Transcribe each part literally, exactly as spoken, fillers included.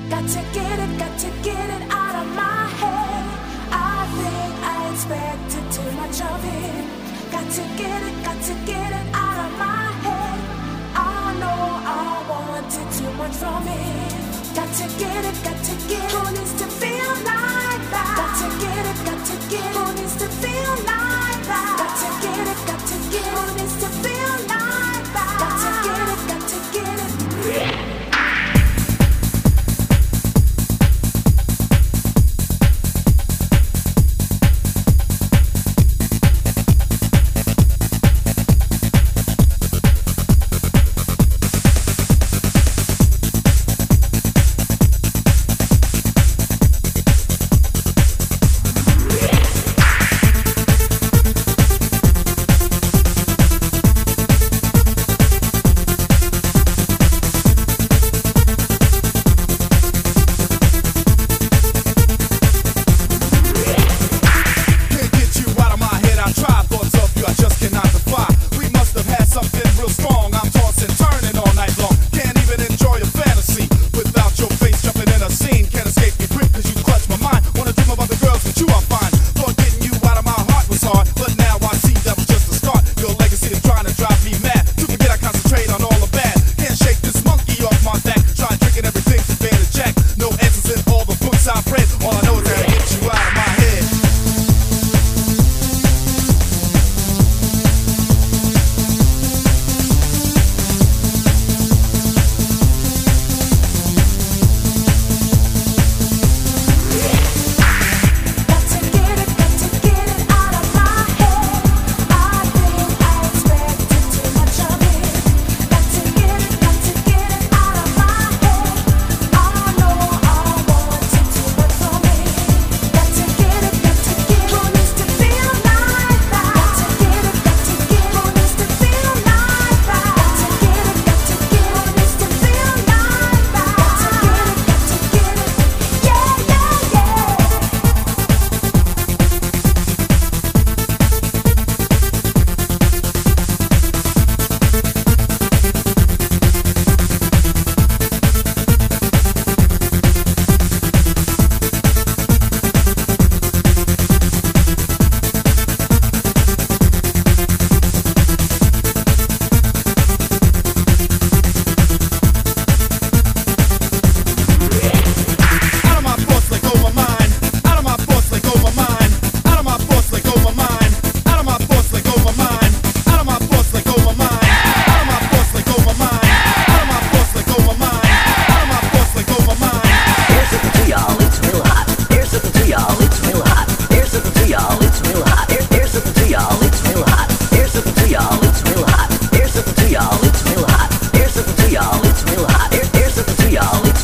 Got to get it, got to get it out of my head. I think I expected too much of it. Got to get it, got to get it out of my head. I know I wanted too much from it. Got to get it, got to get it. Who needs to feel like that? Got to get it, got to get it. Who needs to feel like that? Got to get it, got to get it. Who needs to feel like that? Got to get it, got to get it.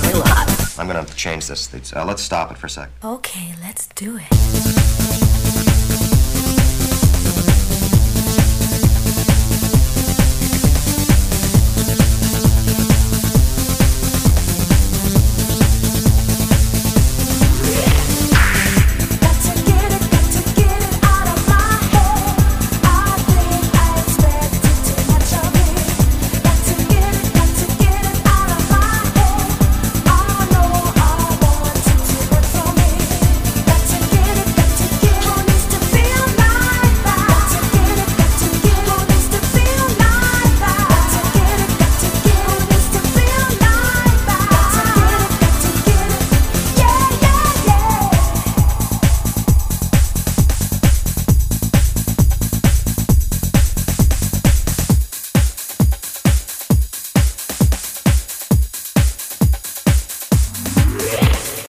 I'm gonna have to change this. It's, uh, let's stop it for a sec. Okay, let's do it.